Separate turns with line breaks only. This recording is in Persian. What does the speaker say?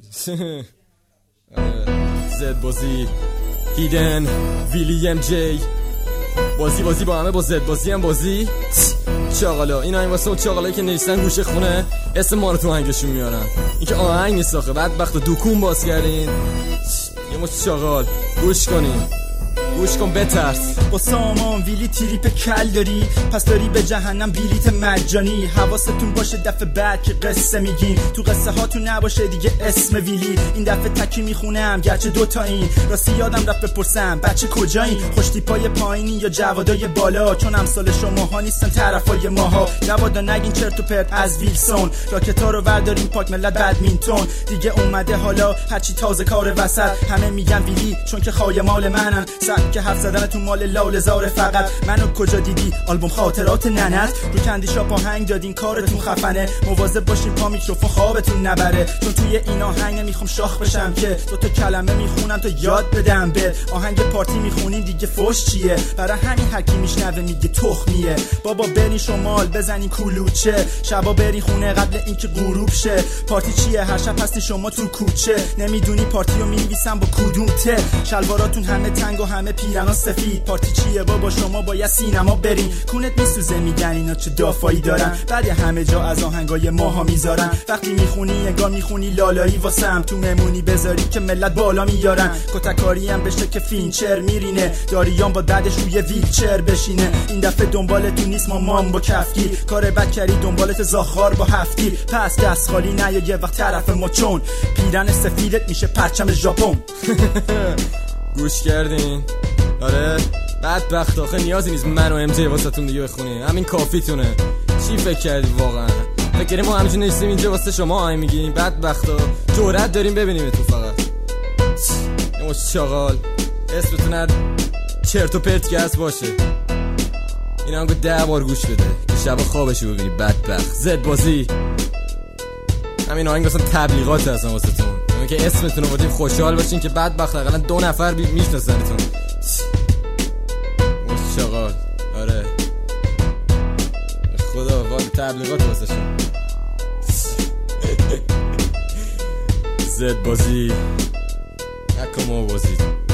زد بازی هیدن ویلیم جی بازی با همه، با زد بازی هم بازی. چاقالا اینا این واسه اون چاقالایی که نشستن گوشه خونه اسم ما رو تو آهنگشون میارن. این که آهنگ نیست آخه، بدبخت و دکون باز کردین. یه مش چاقال گوش کنین، گوش کن بترس.
با سامان ویلی تریپ کل داری، پس داری به جهنم بلیت مجانی. حواستون باشه دفعه بعد که قصه میگین، تو قصه هاتون نباشه دیگه اسم ویلی. این دفعه تکی میخونم گرچه دوتا این، راستی یادم رفت بپرسم بچه کجایی، خوشتیپای پایینی یا جوادای بالا، چون امثال شماها نیستن طرفای ماها. جوادا نگین چرت و پرت از ویلسون، راکتا رو بردارین پاک ملت بدمینتون. دیگه اومده حالا هرچی تازه کار وسط، همه میگن ویلی چون که خای مال منن. که حرف زدن تو مال لاله زار فقط. منو کجا دیدی آلبوم خاطرات ننت، رو کندیشا پاهنگ دادین کارتون خفنه. مواظب باشین پا میکروفون خوابتون نبره، چون توی این آهنگ میخوام شاخ بشم که دوتا کلمه میخونم تا یاد بدم. به آهنگ پارتی میخونین دیگه فوش چیه، برای همین هر کی میشنوه میگه تخمیه. بابا برین شمال بزنین کلوچه، شبا برین خونه قبل اینکه غروب شه. پارتی چیه هر شب هستی شما تو کوچه، نمیدونی پارتیو مینویسم با کدوم ته. شلواراتون همه تنگ و همه پیرانا سفید. پارتی چیه بابا شما باید سینما برین، کونت میسوزه میگن اینا چه دافایی دارن، بعد همه جا از آهنگای ماها میذارن. وقتی میخونی انگار میخونی لالایی واسم، تو ممونی بذاری که ملت بالا میارن. کتکاری هم بشه که فینچر میرینه، داریان با دردش روی ویلچر بشینه. این دفعه دنبالتون نیست مامان با کفگیر، کار بد کردی دنبالت زاخار با هفتگیر. پس دست خالی نیا یه وقت طرف ما، چون پیرن سفیدت میشه پرچم ژاپن.
گوش کردین؟ آره بدبخت آخه نیازی نیست من و ام جی واسهتون دیگه بخونیم، همین کافیتونه. چی فکر کردی واقعا؟ فکر کردیم ما همینجور نشستیم اینجا واسه شما آهنگ میگیم؟ بدبختا جرأت داریم ببینیم تو فقط. یه مش چاقال اسمتون چرت و پرت که هست باشه. این آهنگو 10 بار گوش بده که شب خوابشو ببینی بدبخت. زد بازی همین آهنگ اصلا تبلیغات هستن واسهتون، که اسمتون رو بودیم خوشحال باشین که بدبخت اقلا 2 نفر میشناسنتون. مشتاقال آره خدا واد تبلیغات واسه شما. زد بازی نکن ما بازی.